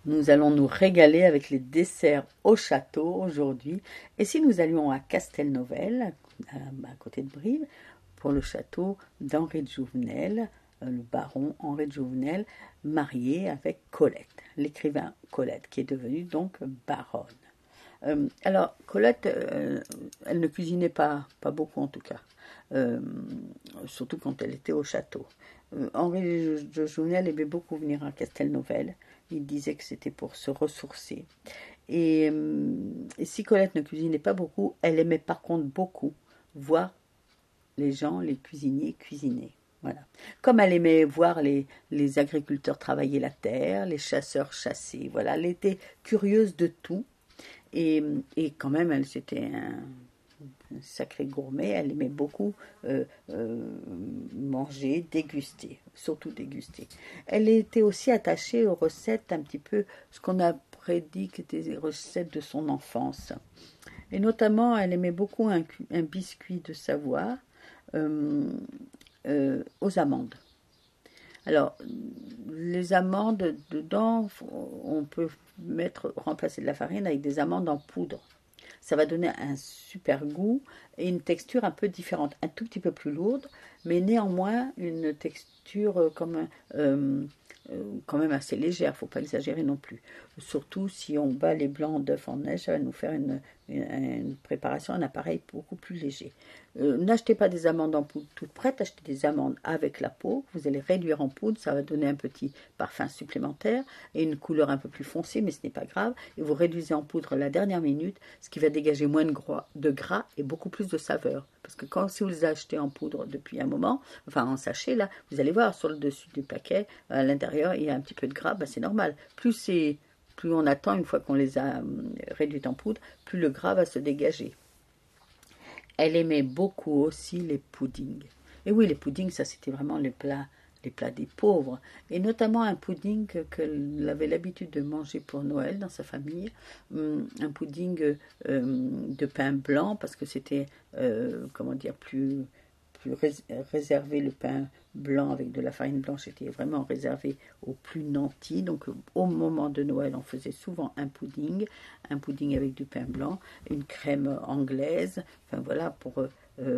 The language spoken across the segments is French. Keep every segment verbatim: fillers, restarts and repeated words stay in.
Nous allons nous régaler avec les desserts au château aujourd'hui. Et si nous allions à Castelnovel, à, à côté de Brive, pour le château d'Henri de Jouvenel, euh, le baron Henri de Jouvenel, marié avec Colette, l'écrivain Colette, qui est devenue donc baronne. Euh, alors, Colette, euh, elle ne cuisinait pas, pas beaucoup en tout cas, euh, surtout quand elle était au château. Euh, Henri de Jouvenel aimait beaucoup venir à Castelnovel. Il disait que c'était pour se ressourcer. Et, euh, et si Colette ne cuisinait pas beaucoup, elle aimait par contre beaucoup voir les gens, les cuisiniers cuisiner. Voilà. Comme elle aimait voir les, les agriculteurs travailler la terre, les chasseurs chasser. Voilà, elle était curieuse de tout. Et, et quand même, elle c'était un, un sacré gourmet. Elle aimait beaucoup euh, euh, manger, déguster, surtout déguster. Elle était aussi attachée aux recettes un petit peu, ce qu'on a prédit qui étaient les recettes de son enfance. Et notamment, elle aimait beaucoup un, un biscuit de Savoie euh, euh, aux amandes. Alors, les amandes, dedans, on peut mettre, remplacer de la farine avec des amandes en poudre. Ça va donner un super goût et une texture un peu différente, un tout petit peu plus lourde, mais néanmoins une texture comme, euh, euh, quand même assez légère, il ne faut pas exagérer non plus. Surtout si on bat les blancs d'œufs en neige, ça va nous faire une, une, une préparation, un appareil beaucoup plus léger. Euh, n'achetez pas des amandes en poudre toutes prêtes, achetez des amandes avec la peau, vous allez réduire en poudre, ça va donner un petit parfum supplémentaire et une couleur un peu plus foncée, mais ce n'est pas grave, et vous réduisez en poudre la dernière minute, ce qui va dégager moins de gras, de gras et beaucoup plus de saveur. Parce que quand, si vous les achetez en poudre depuis un moment, enfin en sachet, là, vous allez voir sur le dessus du paquet, à l'intérieur, il y a un petit peu de gras, ben c'est normal. Plus c'est, plus on attend, une fois qu'on les a réduites en poudre, plus le gras va se dégager. Elle aimait beaucoup aussi les puddings. Et oui, les puddings, ça c'était vraiment les plats, les plats des pauvres. Et notamment un pudding qu'elle avait l'habitude de manger pour Noël dans sa famille. Un pudding euh, de pain blanc, parce que c'était, euh, comment dire, plus, plus réservé, le pain blanc avec de la farine blanche était vraiment réservé aux plus nantis. Donc au moment de Noël, on faisait souvent un pudding, un pudding avec du pain blanc, une crème anglaise, enfin voilà, pour euh,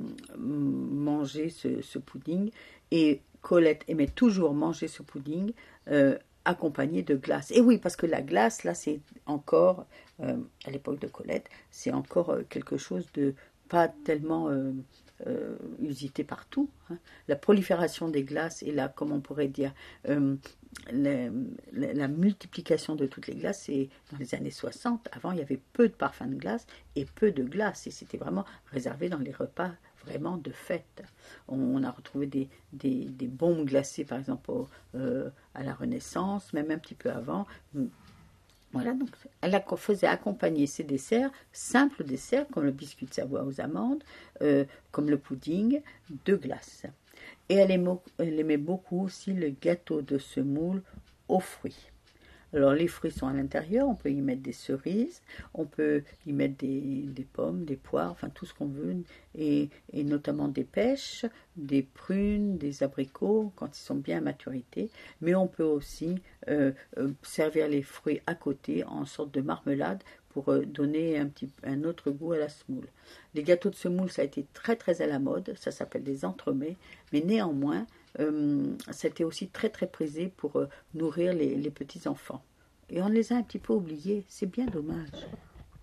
manger ce, ce pudding. Et Colette aimait toujours manger ce pudding euh, accompagné de glace. Et oui, parce que la glace, là, c'est encore, euh, à l'époque de Colette, c'est encore euh, quelque chose de pas tellement euh, euh, usité partout. Hein. La prolifération des glaces et la, comment on pourrait dire, euh, la, la, la multiplication de toutes les glaces, c'est dans les années soixante. Avant, il y avait peu de parfums de glace et peu de glace. Et c'était vraiment réservé dans les repas vraiment de fête. On, on a retrouvé des, des, des bombes glacées, par exemple, au, euh, à la Renaissance, même un petit peu avant. Voilà, donc elle faisait accompagner ses desserts, simples desserts, comme le biscuit de Savoie aux amandes, euh, comme le pudding, de glace. Et elle aimait, elle aimait beaucoup aussi le gâteau de semoule aux fruits. Alors les fruits sont à l'intérieur, on peut y mettre des cerises, on peut y mettre des, des pommes, des poires, enfin tout ce qu'on veut, et, et notamment des pêches, des prunes, des abricots quand ils sont bien à maturité, mais on peut aussi euh, euh, servir les fruits à côté en sorte de marmelade pour euh, donner un, petit, un autre goût à la semoule. Les gâteaux de semoule, ça a été très très à la mode, ça s'appelle des entremets, mais néanmoins, Euh, c'était aussi très très prisé pour euh, nourrir les, les petits enfants. Et on les a un petit peu oubliés, c'est bien dommage.